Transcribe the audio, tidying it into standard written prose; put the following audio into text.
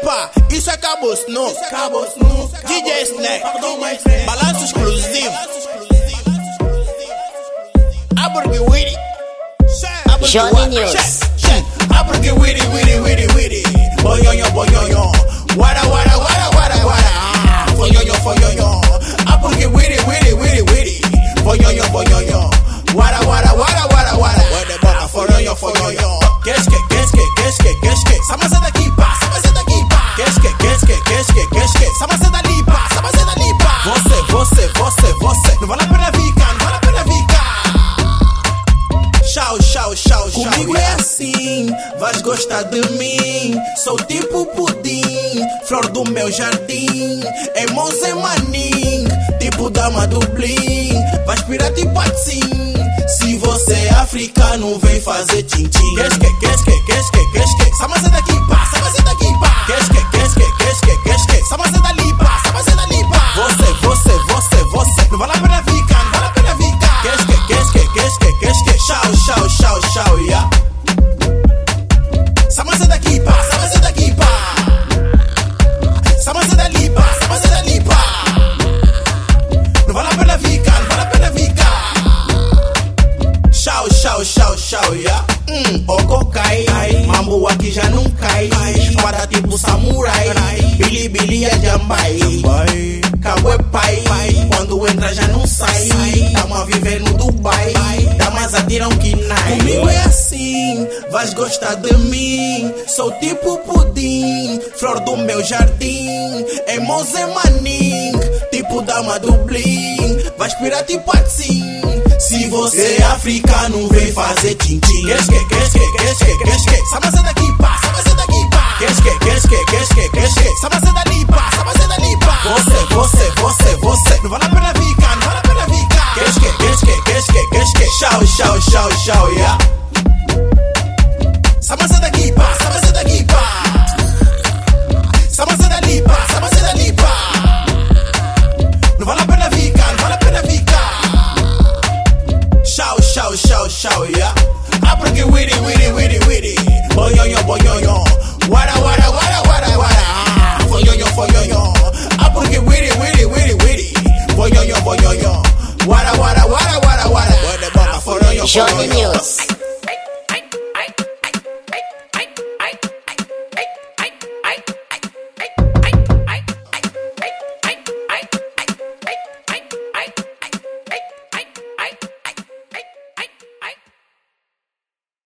Epa, isso é Cabo Snoop, DJ Snack, balanço exclusivo. Aburgue Witty, Johnny News. Aburgue Witty, boyoyo, boyoyo, wara, wara, wara, wara, wara, foyoyo, foyoyo. Aburgue Witty, boyoyo, boyoyo, wara, wara, wara, wara, wara. Where boca, foyoyo, foyoyo. Qu'est-ce que, ça m'a daqui, pá, ça m'a daqui, pá. Qu'est-ce que, ça m'a dali, pá, ça m'a dali, pá. Você, não vale a pena ficar, não vale a pena ficar. Tchau. Comigo é assim, vais gostar de mim. Sou tipo pudim, flor do meu jardim. É Mozemaning, tipo dama do bling. Vais pirar tipo assim. Se você é africano, vem fazer tchim-tchim. Qu'est-ce que, ça m'a daqui, pá, ça m'a daqui, pá. Qu'est-ce que, ça m'a dali, pá, ça m'a dali, pá. Você, não vale a pena ficar, não vale a pena ficar. Qu'est-ce que, tchau, yeah. Ça m'a daqui, pá, ça m'a daqui, pá. Ça m'a dali, pá, ça m'a dali, pá. Não vale a pena ficar, não vale a pena ficar. Tchau, yeah. Oko cai, mambo aqui já não cai. Espada tipo samurai, Billy é jambai. Cabo é pai, quando entra já não sai. Tamo a viver no Dubai, damas atiram que nai. Comigo é assim, vais gostar de mim. Sou tipo pudim, flor do meu jardim. É Mozemaning, tipo dama do bling. Vais pirar tipo assim. Se você é africano, vem fazer tchim-tchim. Qu'est-ce que, ça m'a daqui, pá, ça m'a daqui, pá. Qu'est-ce que, ça m'a dali, pá, ça m'a dali, pá. Você, não vale a pena ficar, não vale a pena ficar. Qu'est-ce que, tchau, yeah. Ça m'a daqui, pá, ça m'a daqui, pá. Ça m'a dali, pá, ça m'a dali, pá. Não vale a pena ficar, não vale a pena ficar. Tchau, yeah. Aburgue Witty, boyoyo, wara, wara, wara, wara, wara, foyoyo. Aburgue Witty, boyoyo, wara, wara, wara, wara, wara. Where the boca, foyoyo, Johnny News.